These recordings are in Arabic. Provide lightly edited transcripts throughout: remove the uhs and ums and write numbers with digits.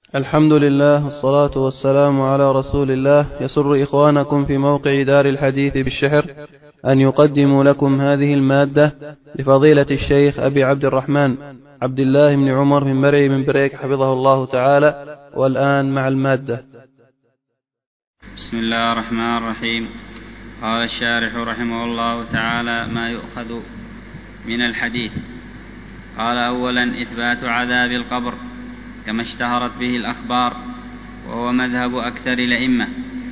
الحمد لله والصلاة والسلام على رسول الله. يسر إخوانكم في موقع دار الحديث بالشحر أن يقدموا لكم هذه المادة لفضيلة الشيخ أبي عبد الرحمن عبد الله بن عمر بن مرعي بن بريك حفظه الله تعالى. والآن مع المادة. بسم الله الرحمن الرحيم. قال الشارح رحمه الله تعالى: ما يؤخذ من الحديث. قال: أولا إثبات عذاب القبر كما اشتهرت به الأخبار، وهو مذهب أكثر الأئمة،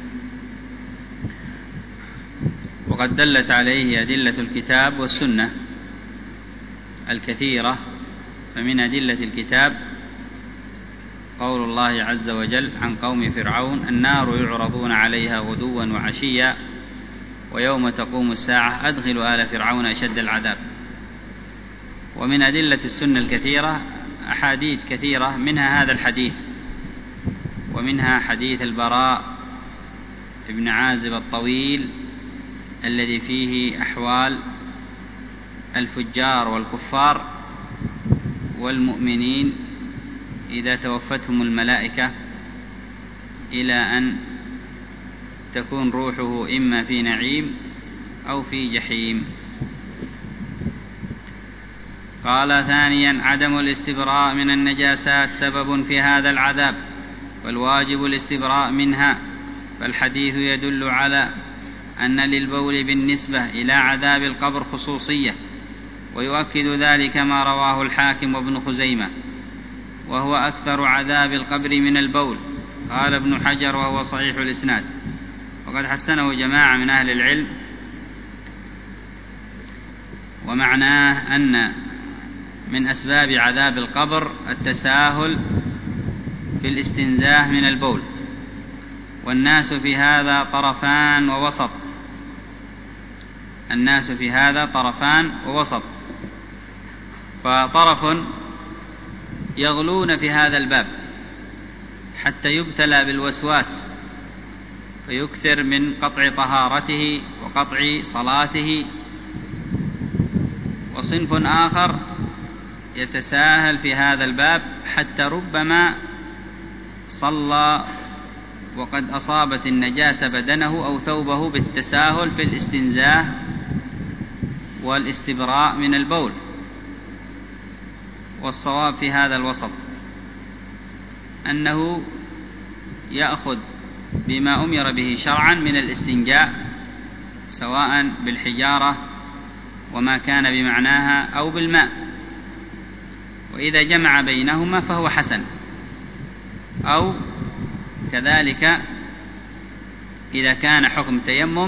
وقد دلت عليه أدلة الكتاب والسنة الكثيرة. فمن أدلة الكتاب قول الله عز وجل عن قوم فرعون: النار يعرضون عليها غدوا وعشيا ويوم تقوم الساعة أدخلوا آل فرعون أشد العذاب. ومن أدلة السنة الكثيرة أحاديث كثيرة، منها هذا الحديث، ومنها حديث البراء بن عازب الطويل الذي فيه أحوال الفجار والكفار والمؤمنين إذا توفتهم الملائكة، إلى أن تكون روحه إما في نعيم أو في جحيم. قال: ثانيا عدم الاستبراء من النجاسات سبب في هذا العذاب، والواجب الاستبراء منها، فالحديث يدل على أن للبول بالنسبة إلى عذاب القبر خصوصية، ويؤكد ذلك ما رواه الحاكم وابن خزيمة، وهو أكثر عذاب القبر من البول. قال ابن حجر: وهو صحيح الإسناد، وقد حسنه جماعة من أهل العلم. ومعناه أن من أسباب عذاب القبر التساهل في الاستنزاه من البول، والناس في هذا طرفان ووسط. الناس في هذا طرفان ووسط، فطرف يغلون في هذا الباب حتى يبتلى بالوسواس فيكثر من قطع طهارته وقطع صلاته، وصنف آخر يتساهل في هذا الباب حتى ربما صلى وقد أصابت النجاسة بدنه أو ثوبه بالتساهل في الاستنزاه والاستبراء من البول. والصواب في هذا الوسط أنه يأخذ بما أمر به شرعا من الاستنجاء، سواء بالحجارة وما كان بمعناها أو بالماء، وإذا جمع بينهما فهو حسن. أو كذلك إذا كان حكم تيمم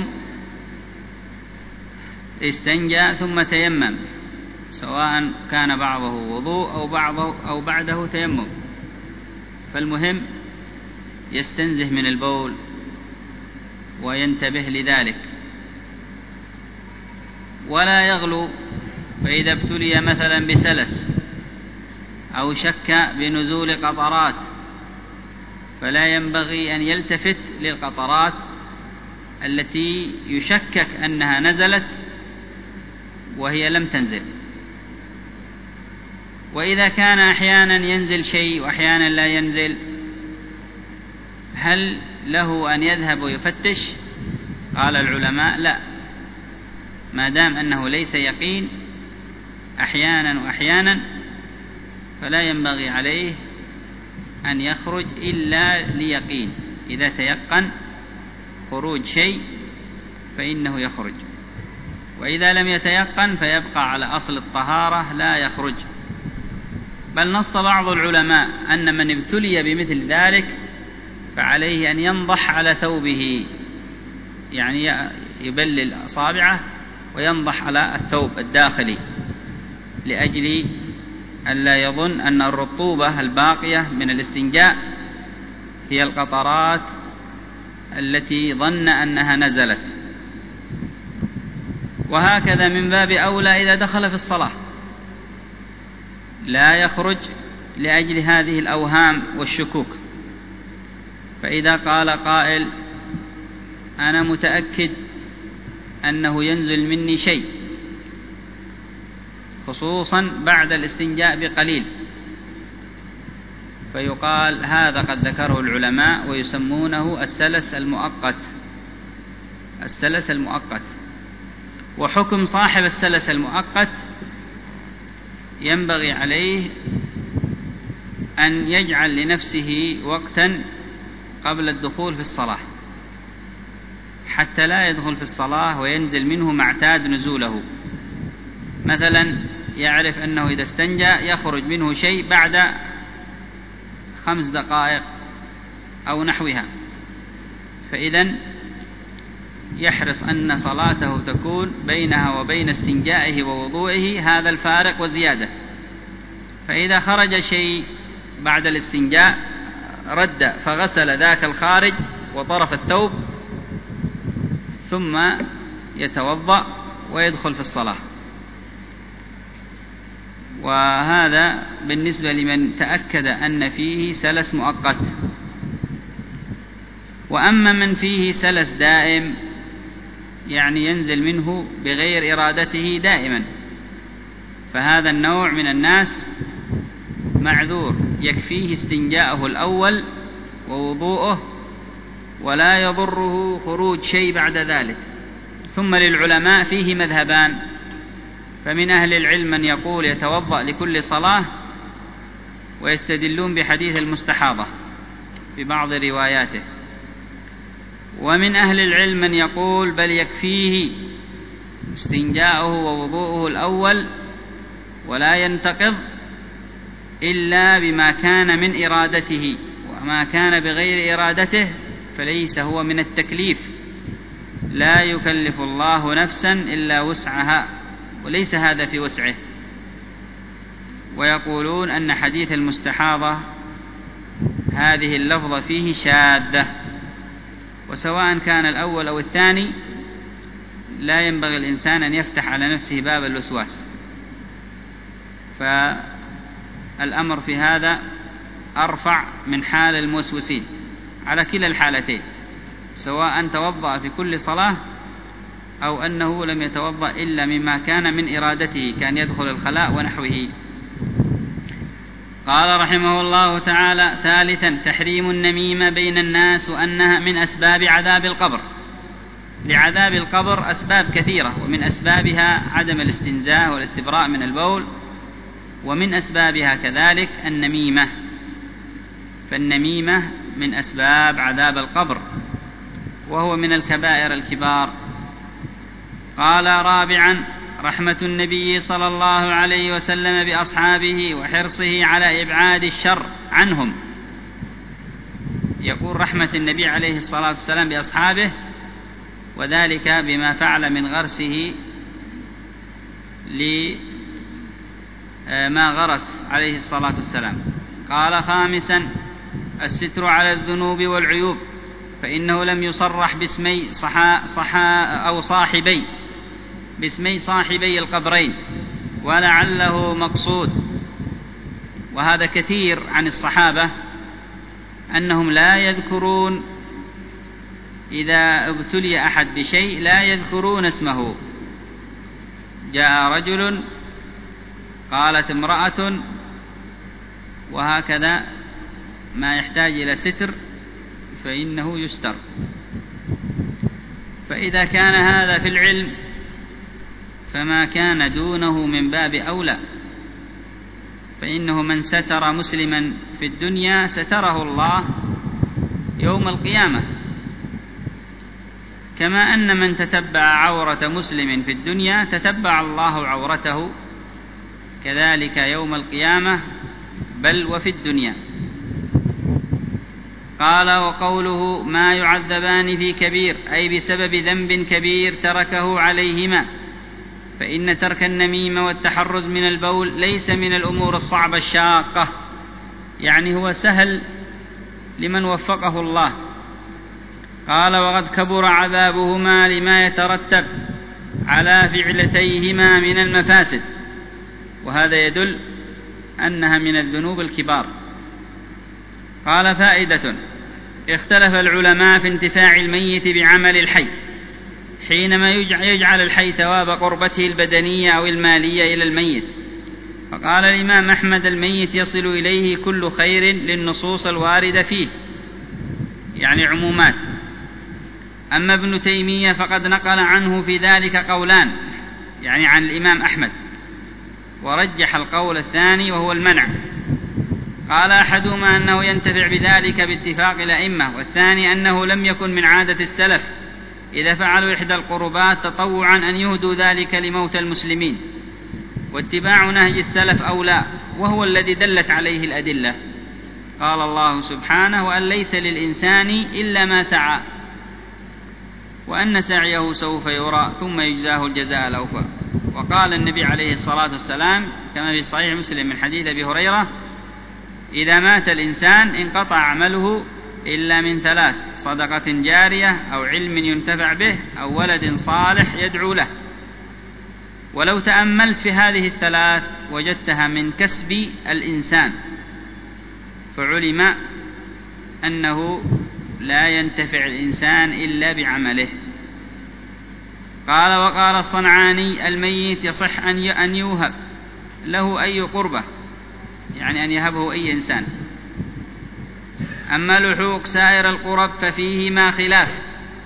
استنجى ثم تيمم، سواء كان بعضه وضوء أو بعده تيمم، فالمهم يستنزه من البول وينتبه لذلك، ولا يغلو. فإذا ابتلي مثلا بسلس أو شك بنزول قطرات فلا ينبغي أن يلتفت للقطرات التي يشكك أنها نزلت وهي لم تنزل. وإذا كان أحيانا ينزل شيء وأحيانا لا ينزل، هل له أن يذهب ويفتش؟ قال العلماء: لا، ما دام أنه ليس يقين أحيانا وأحيانا فلا ينبغي عليه أن يخرج إلا ليقين. إذا تيقن خروج شيء فإنه يخرج، وإذا لم يتيقن فيبقى على أصل الطهارة لا يخرج. بل نص بعض العلماء أن من ابتلي بمثل ذلك فعليه أن ينضح على ثوبه، يعني يبلل أصابعه وينضح على الثوب الداخلي، لأجل أن لا يظن أن الرطوبة الباقية من الاستنجاء هي القطرات التي ظن أنها نزلت. وهكذا من باب أولى إذا دخل في الصلاة لا يخرج لأجل هذه الأوهام والشكوك. فإذا قال قائل: أنا متأكد أنه ينزل مني شيء، خصوصا بعد الاستنجاء بقليل، فيقال هذا قد ذكره العلماء ويسمونه السلس المؤقت. السلس المؤقت. وحكم صاحب السلس المؤقت ينبغي عليه أن يجعل لنفسه وقتا قبل الدخول في الصلاة حتى لا يدخل في الصلاة وينزل منه ما اعتاد نزوله. مثلا يعرف أنه إذا استنجى يخرج منه شيء بعد 5 دقائق أو نحوها، فإذن يحرص أن صلاته تكون بينها وبين استنجائه ووضوئه هذا الفارق وزيادة. فإذا خرج شيء بعد الاستنجاء رد فغسل ذاك الخارج وطرف الثوب ثم يتوضأ ويدخل في الصلاة. وهذا بالنسبة لمن تأكد أن فيه سلس مؤقت. وأما من فيه سلس دائم يعني ينزل منه بغير إرادته دائما، فهذا النوع من الناس معذور، يكفيه استنجاءه الأول ووضوءه ولا يضره خروج شيء بعد ذلك. ثم للعلماء فيه مذهبان، فمن أهل العلم من يقول يتوضأ لكل صلاة ويستدلون بحديث المستحاضة ببعض رواياته، ومن أهل العلم من يقول بل يكفيه استنجاؤه ووضوءه الأول ولا ينتقض إلا بما كان من إرادته، وما كان بغير إرادته فليس هو من التكليف، لا يكلف الله نفسا إلا وسعها، وليس هذا في وسعه. ويقولون أن حديث المستحاضة هذه اللفظة فيه شاذة، وسواء كان الأول أو الثاني لا ينبغي الإنسان أن يفتح على نفسه باب الوسواس. فالأمر في هذا أرفع من حال الموسوسين على كلا الحالتين، سواء توضأ في كل صلاة أو أنه لم يتوضأ إلا مما كان من إرادته، كان يدخل الخلاء ونحوه. قال رحمه الله تعالى: ثالثا تحريم النميمة بين الناس، وأنها من أسباب عذاب القبر. لعذاب القبر أسباب كثيرة، ومن أسبابها عدم الاستنزاء والاستبراء من البول، ومن أسبابها كذلك النميمة، فالنميمة من أسباب عذاب القبر وهو من الكبائر الكبار. قال: رابعا رحمة النبي صلى الله عليه وسلم بأصحابه وحرصه على إبعاد الشر عنهم. يقول رحمة النبي عليه الصلاة والسلام بأصحابه، وذلك بما فعل من غرسه لما غرس عليه الصلاة والسلام. قال: خامسا الستر على الذنوب والعيوب، فإنه لم يصرح باسمي باسمي صاحبي القبرين، ولعله مقصود. وهذا كثير عن الصحابة أنهم لا يذكرون إذا ابتلي أحد بشيء لا يذكرون اسمه. جاء رجل، قالت امرأة، وهكذا ما يحتاج إلى ستر فإنه يستر. فإذا كان هذا في العلم فما كان دونه من باب أولى، فإنه من ستر مسلما في الدنيا ستره الله يوم القيامة، كما أن من تتبع عورة مسلم في الدنيا تتبع الله عورته كذلك يوم القيامة، بل وفي الدنيا. قال: وقوله ما يعذبان في كبير، أي بسبب ذنب كبير تركه عليهما، فإن ترك النميمة والتحرز من البول ليس من الأمور الصعبة الشاقة، يعني هو سهل لمن وفقه الله. قال: وقد كبر عذابهما لما يترتب على فعلتيهما من المفاسد، وهذا يدل أنها من الذنوب الكبار. قال: فائدة: اختلف العلماء في انتفاع الميت بعمل الحي، حينما يجعل الحي ثواب قربته البدنية أو المالية إلى الميت، فقال الإمام أحمد: الميت يصل إليه كل خير للنصوص الواردة فيه، يعني عمومات. أما ابن تيمية فقد نقل عنه في ذلك قولان، يعني عن الإمام أحمد، ورجح القول الثاني وهو المنع. قال أحدهما أنه ينتفع بذلك باتفاق الأئمة، والثاني أنه لم يكن من عادة السلف إذا فعلوا إحدى القربات تطوعا أن يهدوا ذلك لموتى المسلمين، واتباع نهج السلف أولى، وهو الذي دلت عليه الأدلة. قال الله سبحانه: وأن ليس للإنسان إلا ما سعى، وأن سعيه سوف يرى ثم يجزاه الجزاء الأوفى. وقال النبي عليه الصلاة والسلام كما في صحيح مسلم من حديث أبي هريرة: إذا مات الإنسان انقطع عمله إلا من ثلاث: صدقة جارية، أو علم ينتفع به، أو ولد صالح يدعو له. ولو تأملت في هذه الثلاث وجدتها من كسب الإنسان، فعلم أنه لا ينتفع الإنسان إلا بعمله. قال: وقال الصنعاني: الميت يصح أن يوهب له أي قربة، يعني أن يهبه أي إنسان. أما لحوق سائر القرب ففيهما خلاف،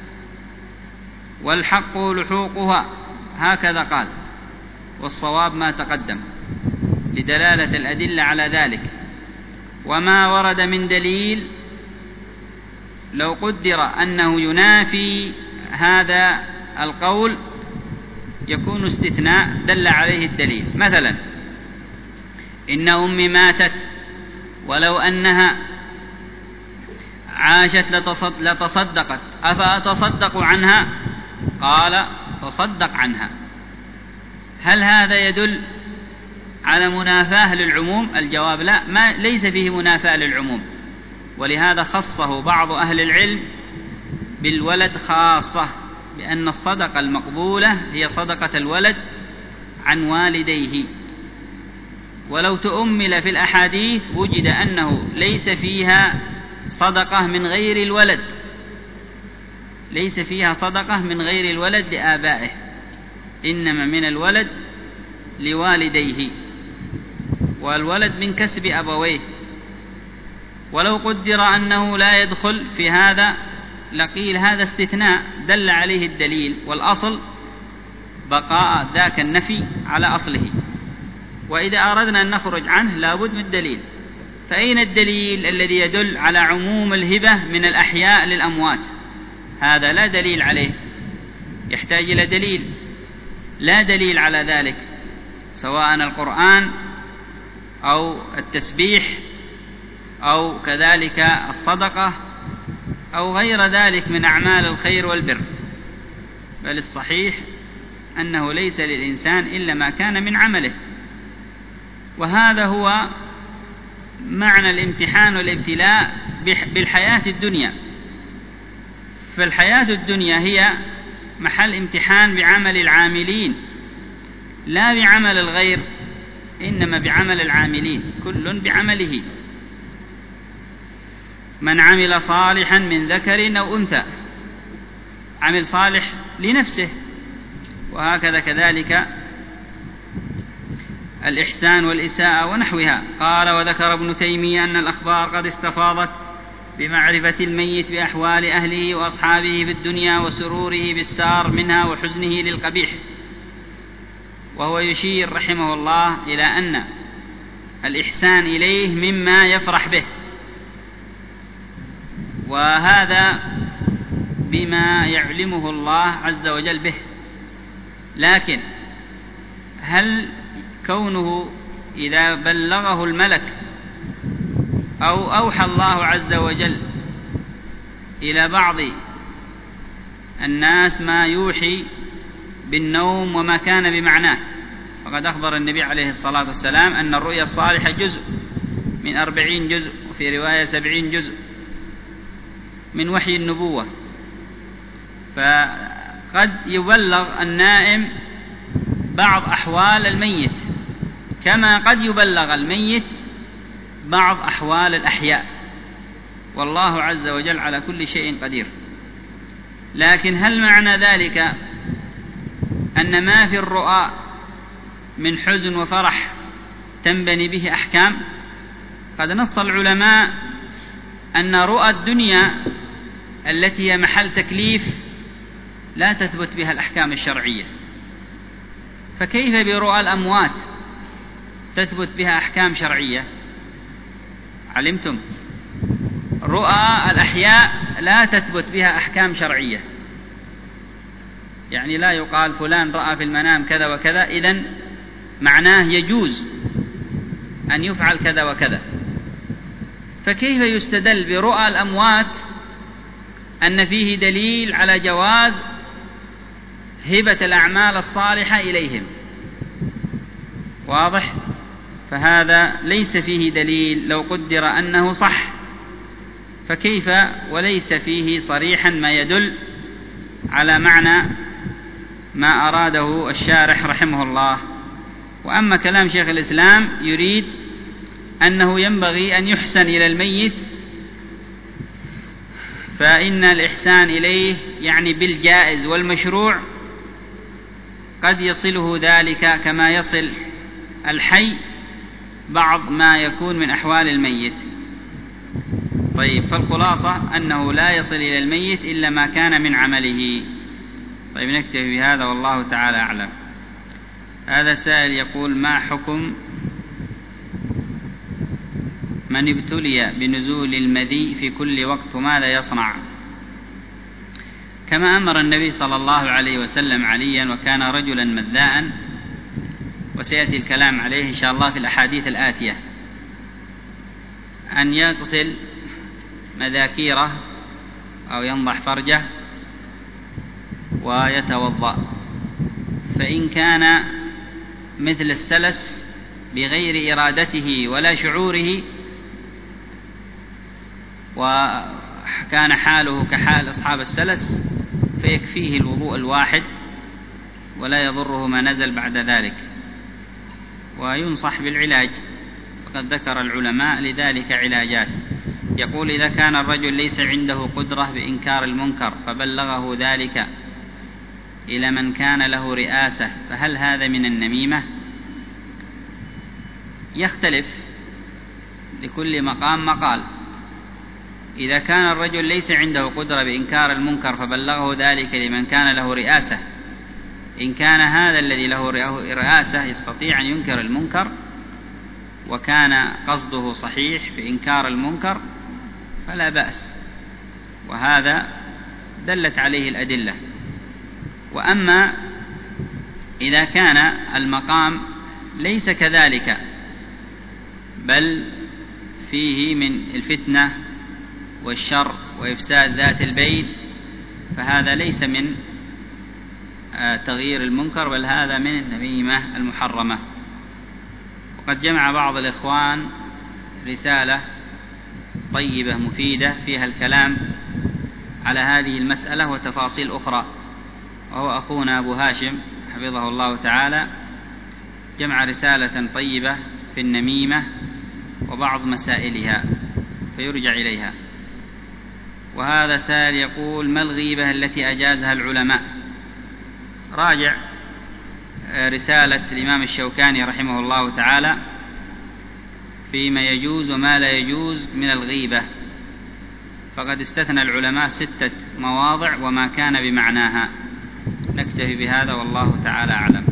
والحق لحوقها، هكذا قال، والصواب ما تقدم لدلالة الأدلة على ذلك. وما ورد من دليل لو قدر أنه ينافي هذا القول يكون استثناء دل عليه الدليل. مثلا: إن أمي ماتت ولو أنها عاشت لتصدقت، أفأتصدق عنها؟ قال: تصدق عنها. هل هذا يدل على منافاة للعموم؟ الجواب: لا، ليس فيه منافاة للعموم، ولهذا خصه بعض أهل العلم بالولد خاصة، بأن الصدقة المقبولة هي صدقة الولد عن والديه. ولو تؤمل في الأحاديث وجد أنه ليس فيها صدقة من غير الولد، ليس فيها صدقة من غير الولد لآبائه، إنما من الولد لوالديه، والولد من كسب أبويه. ولو قدر أنه لا يدخل في هذا لقيل هذا استثناء دل عليه الدليل، والأصل بقاء ذاك النفي على أصله، وإذا أردنا أن نخرج عنه لابد من الدليل. فأين الدليل الذي يدل على عموم الهبة من الأحياء للأموات؟ هذا لا دليل عليه، يحتاج إلى دليل. لا دليل على ذلك، سواء القرآن أو التسبيح أو كذلك الصدقة أو غير ذلك من أعمال الخير والبر، بل الصحيح أنه ليس للإنسان إلا ما كان من عمله. وهذا هو معنى الامتحان والابتلاء بالحياة الدنيا. فالحياة الدنيا هي محل امتحان بعمل العاملين، لا بعمل الغير، إنما بعمل العاملين، كل بعمله. من عمل صالحا من ذكر أو أنثى، عمل صالح لنفسه، وهكذا كذلك الإحسان والإساءة ونحوها. قال: وذكر ابن تيمية أن الأخبار قد استفاضت بمعرفة الميت بأحوال أهله وأصحابه في الدنيا، وسروره بالسار منها وحزنه للقبيح. وهو يشير رحمه الله إلى أن الإحسان إليه مما يفرح به، وهذا بما يعلمه الله عز وجل به. لكن هل كونه إذا بلغه الملك أو أوحى الله عز وجل إلى بعض الناس ما يوحي بالنوم وما كان بمعناه؟ فقد أخبر النبي عليه الصلاة والسلام أن الرؤيا الصالحة جزء من 40 جزء، وفي رواية 70 جزء من وحي النبوة. فقد يبلغ النائم بعض أحوال الميت، كما قد يبلغ الميت بعض أحوال الأحياء، والله عز وجل على كل شيء قدير. لكن هل معنى ذلك أن ما في الرؤى من حزن وفرح تنبني به أحكام. قد نص العلماء أن رؤى الدنيا التي هي محل تكليف لا تثبت بها الأحكام الشرعية، فكيف برؤى الأموات تثبت بها أحكام شرعية؟ علمتم، رؤى الأحياء لا تثبت بها أحكام شرعية، يعني لا يقال فلان رأى في المنام كذا وكذا إذن معناه يجوز أن يفعل كذا وكذا. فكيف يستدل برؤى الأموات أن فيه دليل على جواز هبة الأعمال الصالحة إليهم؟ واضح؟ فهذا ليس فيه دليل لو قدر أنه صح، فكيف وليس فيه صريحا ما يدل على معنى ما أراده الشارح رحمه الله. وأما كلام شيخ الإسلام يريد أنه ينبغي أن يحسن إلى الميت، فإن الإحسان إليه يعني بالجائز والمشروع قد يصله ذلك كما يصل الحي بعض ما يكون من أحوال الميت. طيب، فالخلاصة أنه لا يصل إلى الميت إلا ما كان من عمله. طيب، نكتفي بهذا والله تعالى أعلم. هذا سائل يقول: ما حكم من ابتلي بنزول المذي في كل وقت ماذا يصنع؟ كما أمر النبي صلى الله عليه وسلم عليا وكان رجلا مذاء، وسيأتي الكلام عليه إن شاء الله في الأحاديث الآتية، أن يغسل مذاكيره أو ينضح فرجه ويتوضأ. فإن كان مثل السلس بغير إرادته ولا شعوره وكان حاله كحال أصحاب السلس فيكفيه الوضوء الواحد ولا يضره ما نزل بعد ذلك، وينصح بالعلاج، وقد ذكر العلماء لذلك علاجات. يقول: إذا كان الرجل ليس عنده قدرة بإنكار المنكر فبلغه ذلك إلى من كان له رئاسة، فهل هذا من النميمة؟ يختلف، لكل مقام مقال. إذا كان الرجل ليس عنده قدرة بإنكار المنكر فبلغه ذلك لمن كان له رئاسة، إن كان هذا الذي له رئاسة يستطيع أن ينكر المنكر وكان قصده صحيح في إنكار المنكر فلا بأس، وهذا دلت عليه الأدلة. وأما إذا كان المقام ليس كذلك بل فيه من الفتنة والشر وإفساد ذات البين، فهذا ليس من تغيير المنكر، بل هذا من النميمة المحرمة. وقد جمع بعض الإخوان رسالة طيبة مفيدة فيها الكلام على هذه المسألة وتفاصيل أخرى، وهو أخونا أبو هاشم حفظه الله تعالى، جمع رسالة طيبة في النميمة وبعض مسائلها فيرجع إليها. وهذا سائل يقول: ما الغيبة التي أجازها العلماء؟ راجع رسالة الإمام الشوكاني رحمه الله تعالى فيما يجوز وما لا يجوز من الغيبة، فقد استثنى العلماء 6 مواضع وما كان بمعناها. نكتفي بهذا والله تعالى أعلم.